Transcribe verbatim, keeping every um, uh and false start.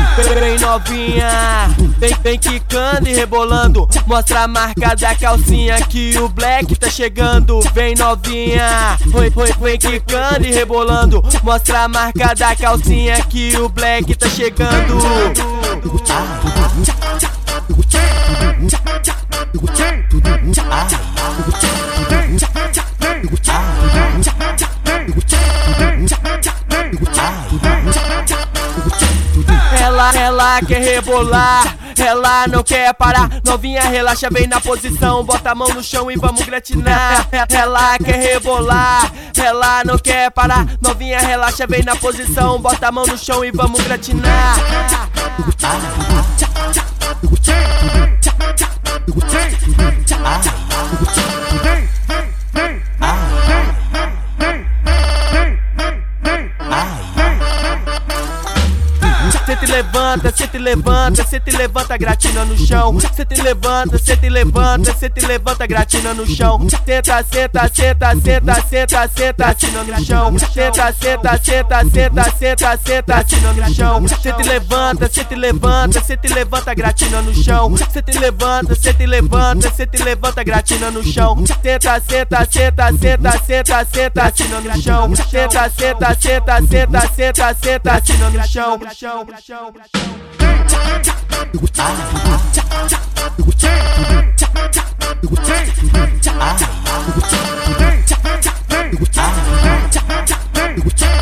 Vem novinha, vem, vem quicando e rebolando. Mostra a marca da calcinha que o Black tá chegando. Vem novinha, foi, foi, vem quicando e rebolando. Mostra a marca da calcinha que o Black tá chegando. Ela, ela quer rebolar, ela não quer parar. Novinha relaxa, vem na posição, bota a mão no chão e vamos gratinar. Ela quer rebolar, ela não quer parar. Novinha relaxa, vem na posição, bota a mão no chão e vamos gratinar. Cê te levanta, cê te levanta, cê te levanta, gratina no chão. Cê te levanta, cê te levanta, cê te levanta, gratina no chão. Senta, senta, senta, senta, senta, senta, assina no chão. Senta, senta, senta, senta, senta, senta, assina no chão. Cê te levanta, cê te levanta, cê te levanta, gratina no chão. Cê te levanta, cê te levanta, cê te levanta, gratina no chão. Senta, senta, senta, senta, senta, senta, assina no chão. Senta, senta, senta, senta, senta, senta, assina no chão. Chão, chão.